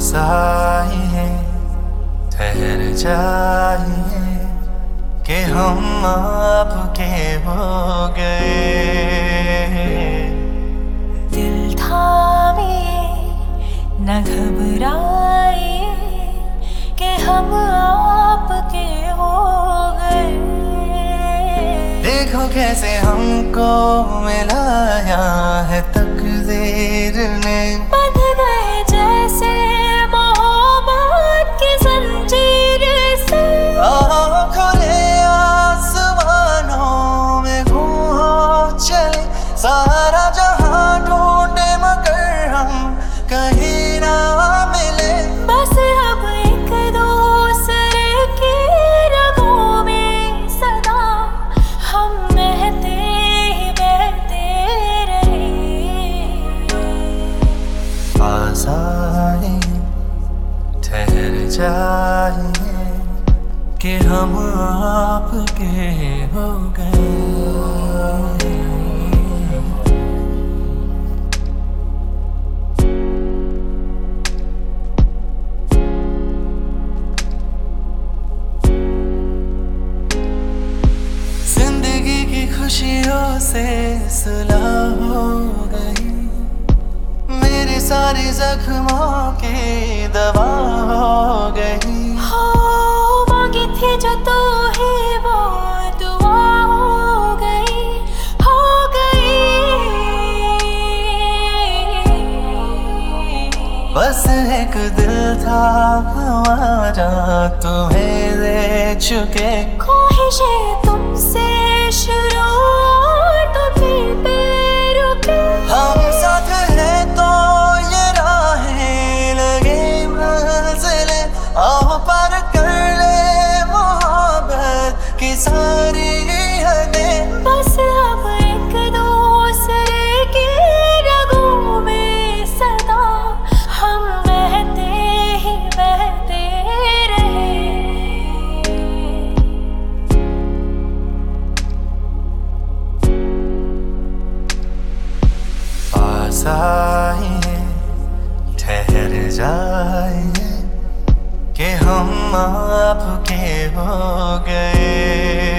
आइए ठहर जाइए कि हम आपके हो गए। दिल थामिए न घबराइए कि हम आपके हो गए। देखो कैसे हमको मिलाया है तकदीर ने, बंध गए जैसे मोहब्बत की जंजीर से। खुले आसमानों में घूम चले, सारा जहां ढूंढे मगर हम कहीं ना मिले। बस अब एक दूसरे की रगों में सदा हम बहते ही बहते रहे। पास आइए ठहर जाइए कि हम आपके हो गए। जिंदगी की खुशियों से सुलह हो गई, मेरे सारे जख्मों की दवा हो गई। हो मांगी थी जो तू ही वो दुआ हो गई, हो गई। बस एक दिल था हमारा तुम्हें दे चुके, ख्वाहिशें तुमसे शुरू तुम्हीं पे रुके। हम साथ हैं तो ये राहें लगे मंजिलें, आओ पार कर ले मोहब्बत की सारी हदें। बस अब एक दूसरे की रगों में सदा हम बहते ही बहते रहे। पास आइए ठहर जाइए कि हम आपके हो गए।